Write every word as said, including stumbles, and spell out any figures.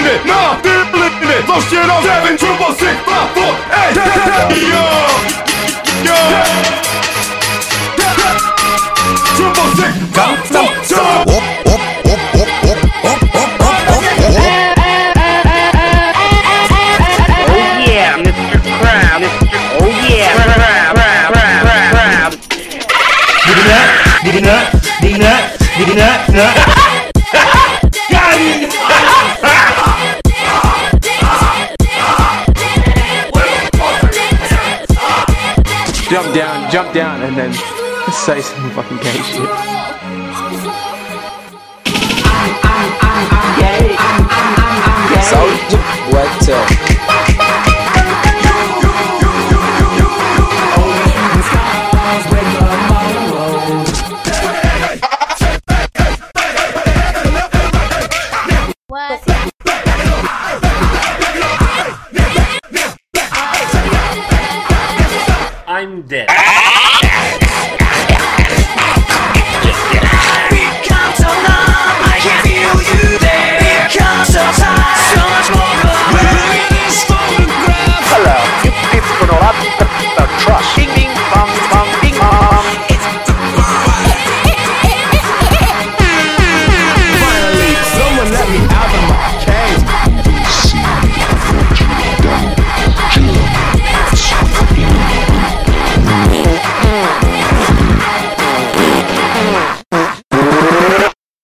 it, nah, feeling it. Throw shit on seven, triple six, five, four, eight. Yo, yo, triple six, five, four, two. Digga nut, digga nut, digga nut, nut. Got it! Jump down, jump down, and then say some fucking gay shit. Soldier, what up? I'm dead.